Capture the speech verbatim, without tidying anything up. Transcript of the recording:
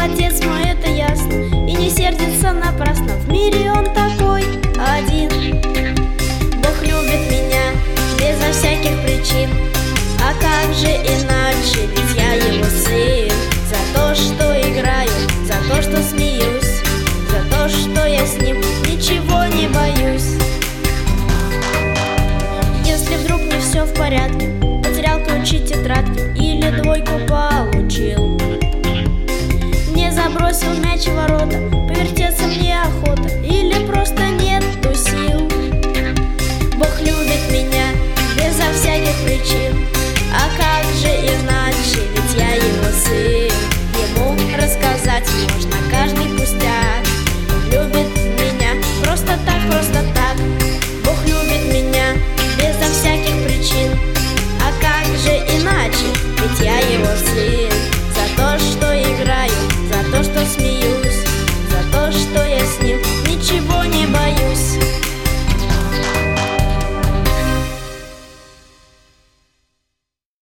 отец мой, это ясно, и не сердится напрасно. В мире он такой один. Бог любит меня безо всяких причин, а как же иначе, ведь я его сын. За то, что играю, за то, что смеюсь, за то, что я с ним ничего не боюсь. Если вдруг не все в порядке, потерял ключи, тетрадки или двойку получил, не забросил мяч в ворота, повертеться мне охота или просто нету сил. Бог любит меня безо всяких причин, а как же иначе, ведь я его сын. Ему рассказать можно каждый пустяк. Любит меня просто так, просто так. Бог любит меня безо всяких причин, а как же иначе, ведь я его сын.